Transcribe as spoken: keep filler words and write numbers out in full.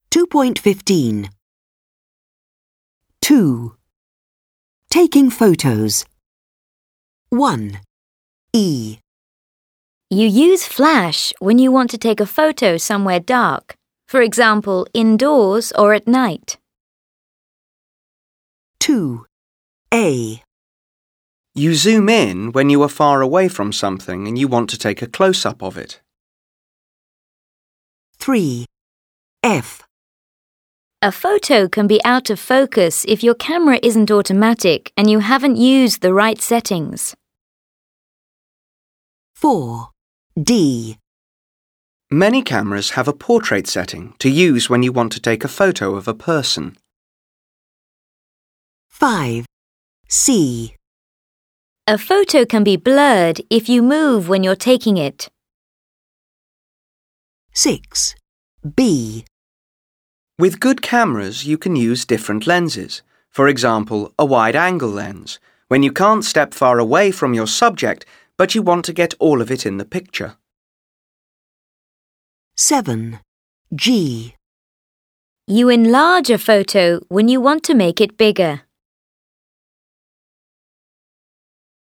two point fifteen. two. Taking photos. one. E. You use flash when you want to take a photo somewhere dark, for example, indoors or at night. two. A. You zoom in when you are far away from something and you want to take a close-up of it. three. F. A photo can be out of focus if your camera isn't automatic and you haven't used the right settings. four. D. Many cameras have a portrait setting to use when you want to take a photo of a person. five. C. A photo can be blurred if you move when you're taking it. six. B. With good cameras, you can use different lenses. For example, a wide-angle lens, when you can't step far away from your subject, but you want to get all of it in the picture. seven. G. You enlarge a photo when you want to make it bigger.